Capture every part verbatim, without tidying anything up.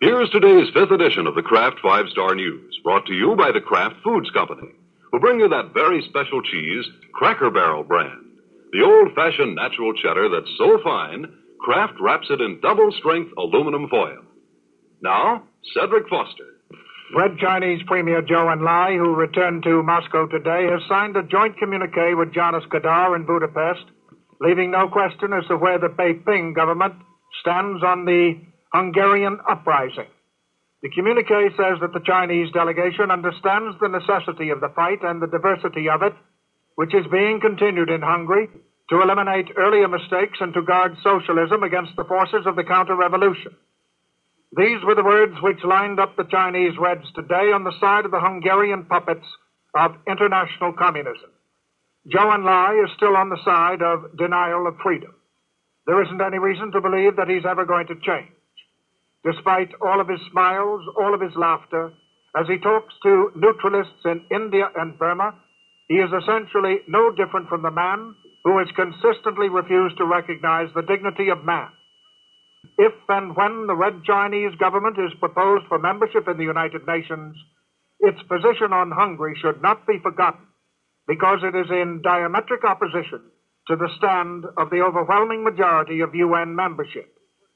Here's today's fifth edition of the Kraft Five Star News, brought to you by the Kraft Foods Company, who bring you that very special cheese, Cracker Barrel brand. The old-fashioned natural cheddar that's so fine, Kraft wraps it in double-strength aluminum foil. Now, Cedric Foster. Red Chinese Premier Zhou Enlai, who returned to Moscow today, has signed a joint communique with Jonas Kadar in Budapest, leaving no question as to where the Beiping government stands on the Hungarian uprising. The communique says that the Chinese delegation understands the necessity of the fight and the diversity of it, which is being continued in Hungary, to eliminate earlier mistakes and to guard socialism against the forces of the counter-revolution. These were the words which lined up the Chinese Reds today on the side of the Hungarian puppets of international communism. Zhou Enlai is still on the side of denial of freedom. There isn't any reason to believe that he's ever going to change. Despite all of his smiles, all of his laughter, as he talks to neutralists in India and Burma, he is essentially no different from the man who has consistently refused to recognize the dignity of man. If and when the Red Chinese government is proposed for membership in the United Nations, its position on Hungary should not be forgotten, because it is in diametric opposition to the stand of the overwhelming majority of U N membership.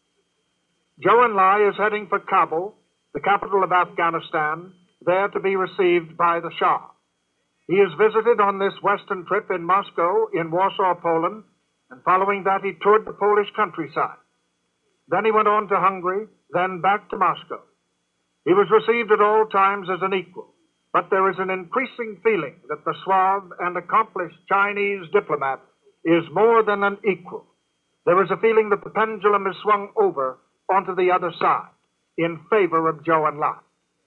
Zhou Enlai is heading for Kabul, the capital of Afghanistan, there to be received by the Shah. He is visited on this Western trip in Moscow, in Warsaw, Poland, and following that he toured the Polish countryside. Then he went on to Hungary, then back to Moscow. He was received at all times as an equal, but there is an increasing feeling that the suave and accomplished Chinese diplomat is more than an equal. There is a feeling that the pendulum is swung over onto the other side, in favor of Zhou Enlai.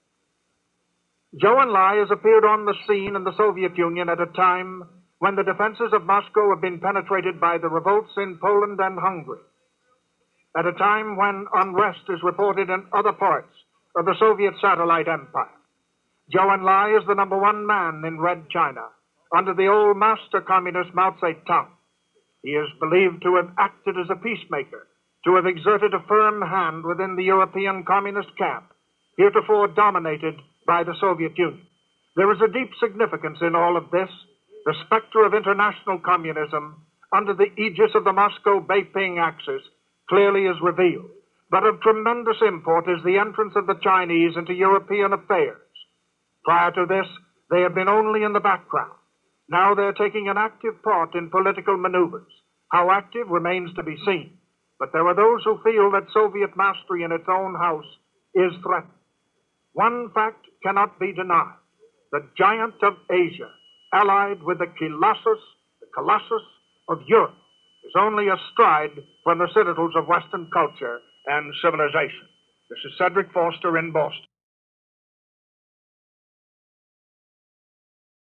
Zhou Enlai has appeared on the scene in the Soviet Union at a time when the defenses of Moscow have been penetrated by the revolts in Poland and Hungary, at a time when unrest is reported in other parts of the Soviet satellite empire. Zhou Enlai is the number one man in Red China, under the old master communist Mao Zedong. He is believed to have acted as a peacemaker, to have exerted a firm hand within the European communist camp, heretofore dominated by the Soviet Union. There is a deep significance in all of this. The specter of international communism, under the aegis of the Moscow-Beiping axis, clearly is revealed. But of tremendous import is the entrance of the Chinese into European affairs. Prior to this, they have been only in the background. Now they're taking an active part in political maneuvers. How active remains to be seen. But there are those who feel that Soviet mastery in its own house is threatened. One fact cannot be denied. The giant of Asia, allied with the Colossus, the Colossus of Europe, is only a stride from the citadels of Western culture and civilization. This is Cedric Foster in Boston.